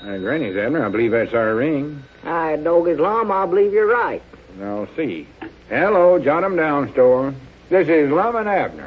Granny's, Abner. I believe that's our ring. Doggy's Lum, I believe you're right. I'll see. Hello, Jot 'em Down store. This is Lum and Abner.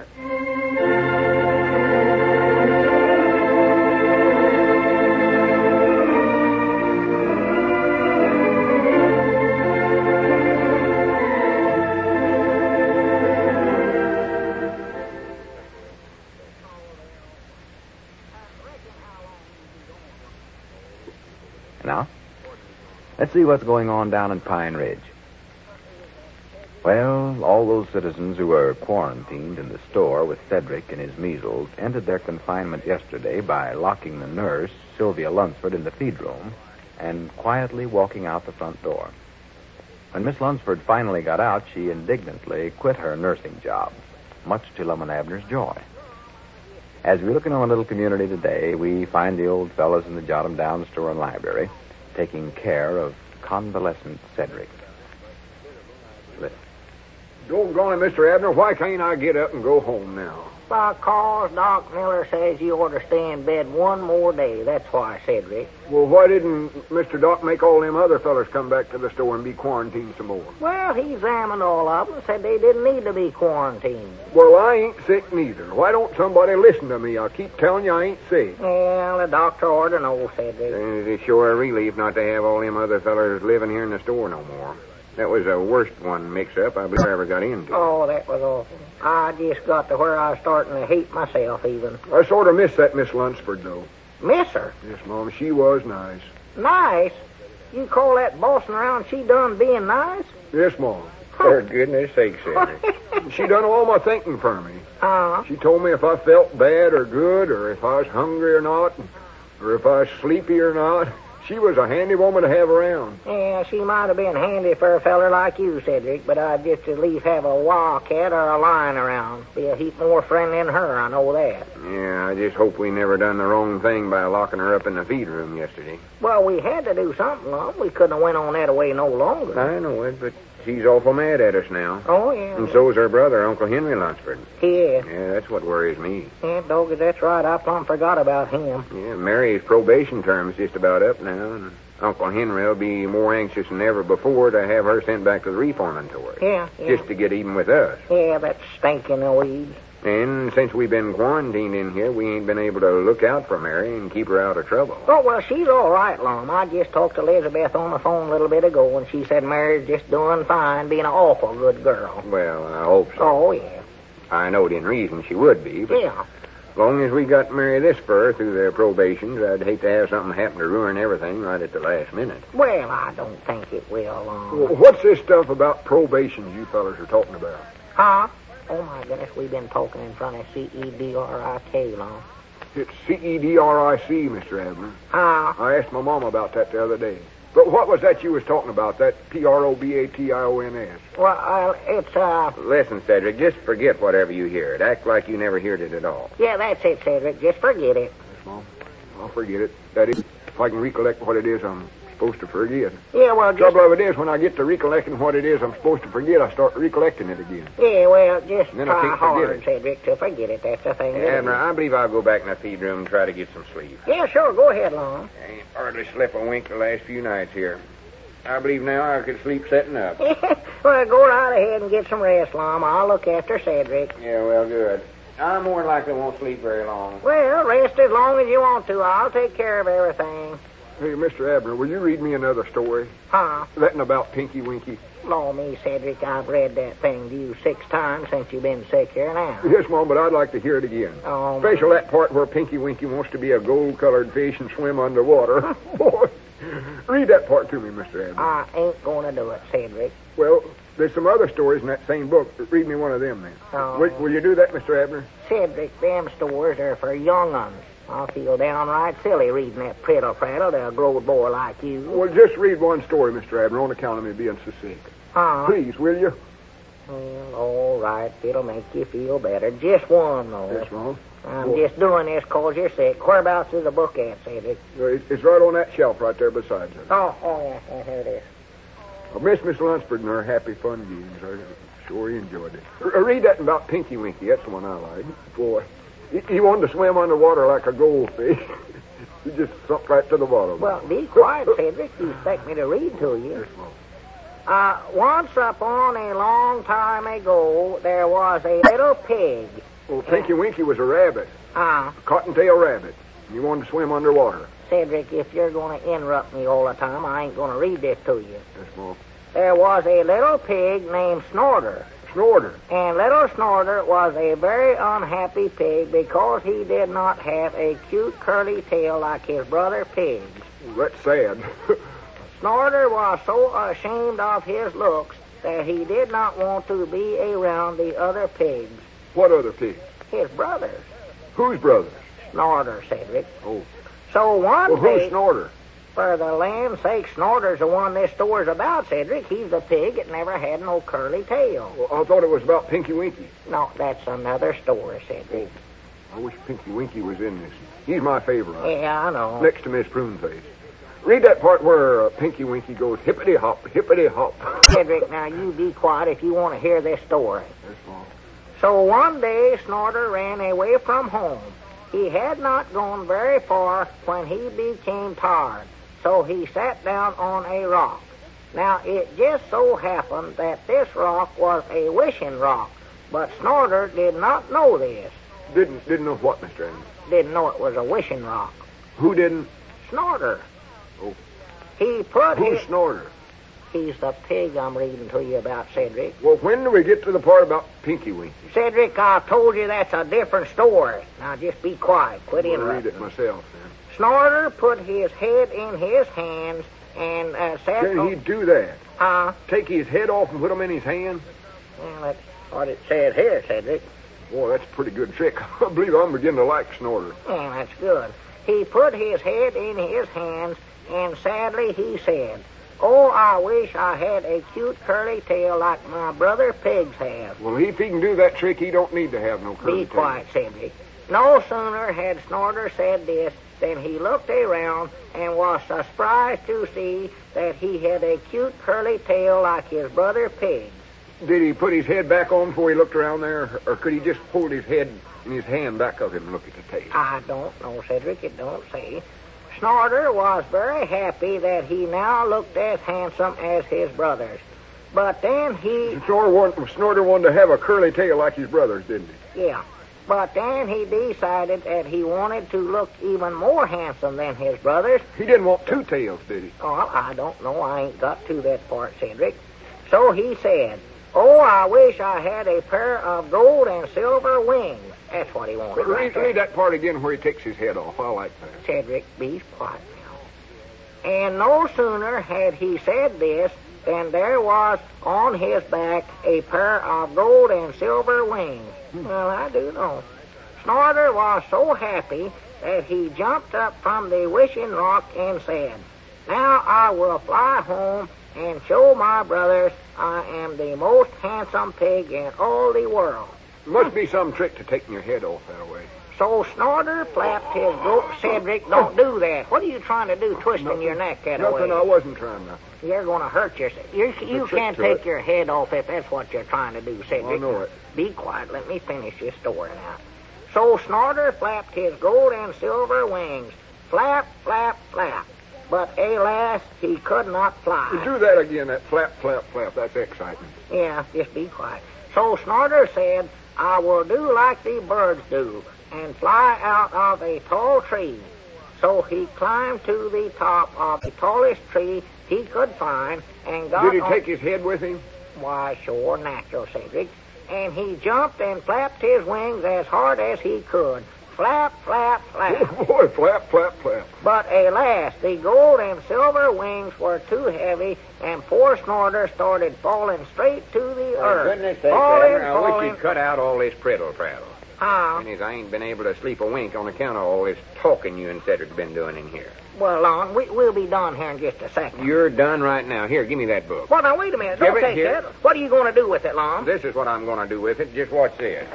Now, let's see what's going on down in Pine Ridge. Well, all those citizens who were quarantined in the store with Cedric and his measles ended their confinement yesterday by locking the nurse, Sylvia Lunsford, in the feed room and quietly walking out the front door. When Miss Lunsford finally got out, she indignantly quit her nursing job, much to Lum and Abner's joy. As we look into our little community today, we find the old fellows in the Jot 'em Down store and library taking care of convalescent Cedric. Listen. Doggone it, Mr. Abner, why can't I get up and go home now? Because Doc Miller says you ought to stay in bed one more day. That's why, Cedric. Well, why didn't Mr. Doc make all them other fellas come back to the store and be quarantined some more? Well, he examined all of them and said they didn't need to be quarantined. Well, I ain't sick neither. Why don't somebody listen to me? I keep telling you I ain't sick. Well, the doctor ought to know, Cedric. It's sure a relief not to have all them other fellas living here in the store no more. That was the worst one mix-up I believe I ever got into. Oh, that was awful. I just got to where I was starting to hate myself even. I sort of miss that Miss Lunsford, though. Miss her? Yes, Mom, she was nice. Nice? You call that bossing around she done being nice? Yes, Mom. For goodness sake, Cedric. She done all my thinking for me. Uh-huh. She told me if I felt bad or good, or if I was hungry or not, or if I was sleepy or not. She was a handy woman to have around. Yeah, she might have been handy for a feller like you, Cedric, but I'd just at least have a wildcat or a lion around. Be a heap more friendly than her, I know that. Yeah, I just hope we never done the wrong thing by locking her up in the feed room yesterday. Well, we had to do something, Lum. We couldn't have went on that way no longer. I know it, but she's awful mad at us now. Oh, yeah. And so's her brother, Uncle Henry Lunsford. Yeah. Yeah, that's what worries me. Yeah, doggy, that's right. I plumb forgot about him. Yeah, Mary's probation term's just about up now, and Uncle Henry will be more anxious than ever before to have her sent back to the reformatory. Yeah. Just to get even with us. Yeah, that stinking weed. And since we've been quarantined in here, we ain't been able to look out for Mary and keep her out of trouble. Oh, well, she's all right, Lum. I just talked to Elizabeth on the phone a little bit ago, and she said Mary's just doing fine, being an awful good girl. Well, I hope so. Oh, yeah. I knowed in reason she would be, but Yeah. as long as we got Mary this far through the probations, I'd hate to have something happen to ruin everything right at the last minute. Well, I don't think it will, Well, what's this stuff about probations you fellas are talking about? Huh? Oh, my goodness, we've been talking in front of CEDRIK, Lum. It's CEDRIC, Mr. Abner. Huh? I asked my mom about that the other day. But what was that you was talking about, that PROBATIONS? Well, it's, Listen, Cedric, just forget whatever you heard. Act like you never heard it at all. yeah, that's it, Cedric. Just forget it. Yes, Mom. I'll forget it. That is, if I can recollect what it is I'm supposed to forget. Yeah, well, The just... trouble of it is, when I get to recollecting what it is I'm supposed to forget, I start recollecting it again. Yeah, well, just Then I try can't forget hard, it. Cedric, to forget it. That's the thing. Abner, I believe I'll go back in the feed room and try to get some sleep. Yeah, sure. Go ahead, Lum. I ain't hardly slept a wink the last few nights here. I believe now I could sleep sitting up. Well, go right ahead and get some rest, Lum. I'll look after Cedric. Yeah, well, good. I more than likely won't sleep very long. Well, rest as long as you want to. I'll take care of everything. Hey, Mr. Abner, will you read me another story? Huh? That about Pinky Winky. Law me, Cedric, I've read that thing to you 6 times since you've been sick here now. Yes, Mom, but I'd like to hear it again. Oh, Especially that part where Pinky Winky wants to be a gold-colored fish and swim underwater. Boy, read that part to me, Mr. Abner. I ain't going to do it, Cedric. Well, there's some other stories in that same book. Read me one of them, then. Oh. Will you do that, Mr. Abner? Cedric, them stories are for young uns. I feel downright silly reading that prattle-prattle to a grown boy like you. Well, just read one story, Mr. Abner, on account of me being so sick. Huh? Please, will you? Well, all right. It'll make you feel better. Just one, though. Yes, Mom. I'm just doing this 'cause you're sick. Whereabouts is the book at, Cedric? It's right on that shelf right there beside you. Oh, yeah, here it is. I miss Miss Lunsford and her happy fun games. I sure enjoyed it. Read that about Pinky Winky. That's the one I like. Boy, He wanted to swim underwater like a goldfish. He just sunk right to the bottom. Well, be quiet, Cedric. You expect me to read to you. Yes, Mom. Once upon a long time ago, there was a little pig. Well, Pinky Winky was a rabbit. Ah. A cottontail rabbit. He wanted to swim underwater. Cedric, if you're going to interrupt me all the time, I ain't going to read this to you. Yes, Mom. There was a little pig named Snorter. Snorter. And little Snorter was a very unhappy pig because he did not have a cute curly tail like his brother pigs. Well, that's sad. Snorter was so ashamed of his looks that he did not want to be around the other pigs. What other pigs? His brothers. Whose brothers? Snorter, Cedric. Oh. So one Well, day... who's Snorter? For the land's sake, Snorter's the one this store's about, Cedric. He's the pig that never had no curly tail. Well, I thought it was about Pinky Winky. No, that's another story, Cedric. I wish Pinky Winky was in this. He's my favorite. Yeah, I know. Next to Miss Pruneface. Read that part where Pinky Winky goes hippity-hop, hippity-hop. Cedric, now you be quiet if you want to hear this story. Yes, Mom. So one day, Snorter ran away from home. He had not gone very far when he became tired, so he sat down on a rock. Now, it just so happened that this rock was a wishing rock, but Snorter did not know this. Didn't know what, Mr. Adams? Didn't know it was a wishing rock. Who didn't? Snorter. Oh. He put Who's his... Snorter? He's the pig I'm reading to you about, Cedric. Well, when do we get to the part about Pinky Winky? Cedric, I told you that's a different story. Now, just be quiet. Quit I'll interrupting. read it myself, then. Snorter put his head in his hands and sat... Can he do that? Take Take his head off and put him in his hand? Well, that's what it says here, Cedric. Boy, that's a pretty good trick. I believe I'm beginning to like Snorter. Yeah, that's good. He put his head in his hands, and sadly he said, "Oh, I wish I had a cute curly tail like my brother pigs have." Well, if he can do that trick, he don't need to have no curly Be quiet, Cedric. No sooner had Snorter said this than he looked around and was surprised to see that he had a cute curly tail like his brother pigs. Did he put his head back on before he looked around there, or could he just hold his head in his hand back of him and look at the tail? I don't know, Cedric. It don't say. Snorter was very happy that he now looked as handsome as his brothers. But then he... Snorter wanted to have a curly tail like his brothers, didn't he? Yeah. But then he decided that he wanted to look even more handsome than his brothers. He didn't want two tails, did he? Oh, I don't know. I ain't got to that part, Cedric. So he said, "Oh, I wish I had a pair of gold and silver wings." That's what he wanted. Read that part again where he takes his head off. I like that. Cedric, be quiet now. And no sooner had he said this than there was on his back a pair of gold and silver wings. Well, I do know. Snorter was so happy that he jumped up from the wishing rock and said, "Now I will fly home and show my brothers I am the most handsome pig in all the world." Must be some trick to taking your head off that way. So Snorter flapped his Cedric, don't do that. What are you trying to do, twisting your neck that way? Nothing, I wasn't trying nothing. You're going to hurt yourself. You can't take your head off if that's what you're trying to do, Cedric. I know it. Be quiet. Let me finish this story now. So Snorter flapped his gold and silver wings. Flap, flap, flap. But alas, he could not fly. Do that again, that flap, flap, flap. That's exciting. Yeah, just be quiet. So Snorter said, "I will do like the birds do and fly out of a tall tree." So he climbed to the top of the tallest tree he could find and got Did he on... take his head with him? Why, sure, natural, Cedric. And he jumped and flapped his wings as hard as he could. Flap, flap, flap. Oh, boy, flap, flap, flap. But alas, the gold and silver wings were too heavy, and poor Snorter started falling straight to the earth. Goodness sake, falling, Abner, I falling. wish you'd cut out all this prattle. Huh? Seeing as I ain't been able to sleep a wink on account of all this talking you and Cedric been doing in here. Well, Lon, we'll be done here in just a second. You're done right now. Here, give me that book. Well, now, wait a minute. Give Don't it take here. that. What are you going to do with it, Lon? This is what I'm going to do with it. Just watch this.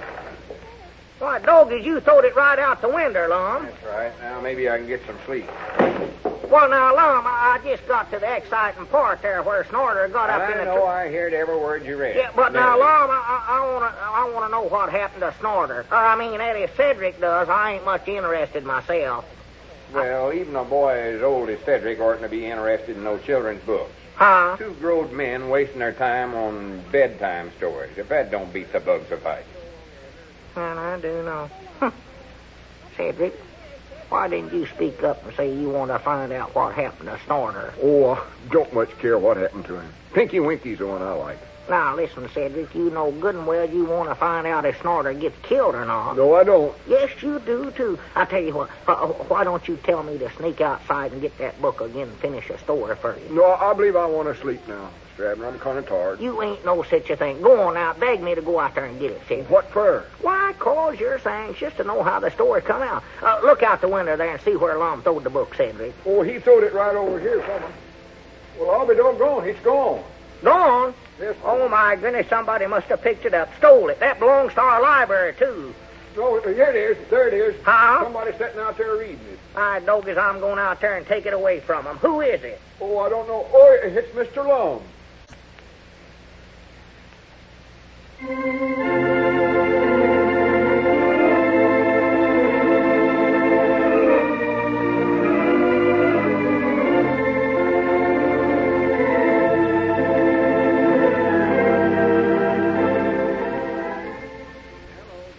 Why, doggies, you throwed it right out the window, Lon. That's right. Now maybe I can get some sleep. Well, now, Lum, I just got to the exciting part there where Snorter got up in the... I know I heard every word you read. Yeah, but now, Lum, I want to know what happened to Snorter. I mean, that if Cedric does, I ain't much interested myself. Well, even a boy as old as Cedric oughtn't to be interested in no children's books. Huh? Two grown men wasting their time on bedtime stories. If that don't beat the bugs of fight. Well, I do know. Cedric, why didn't you speak up and say you want to find out what happened to Snorter? Oh, I don't much care what happened to him. Pinky Winky's the one I like. Now, listen, Cedric, you know good and well you want to find out if Snorter gets killed or not. No, I don't. Yes, you do, too. I tell you what, why don't you tell me to sneak outside and get that book again and finish a story for you? No, I believe I want to sleep now, Mr. Abner. I'm kind of tired. You ain't no such a thing. Go on now, beg me to go out there and get it, Cedric. What for? Why, 'cause you're so anxious to know how the story come out. Look out the window there and see where Lum throwed the book, Cedric. Oh, he throwed it right over here somewhere. Well, I'll be doggone. It's gone. Gone? Yes, Oh, my goodness, somebody must have picked it up, stole it. That belongs to our library, too. No, here it is. There it is. Huh? Somebody's sitting out there reading it. My dog is I'm going out there and take it away from him. Who is it? Oh, I don't know. Oh, it's Mr. Long.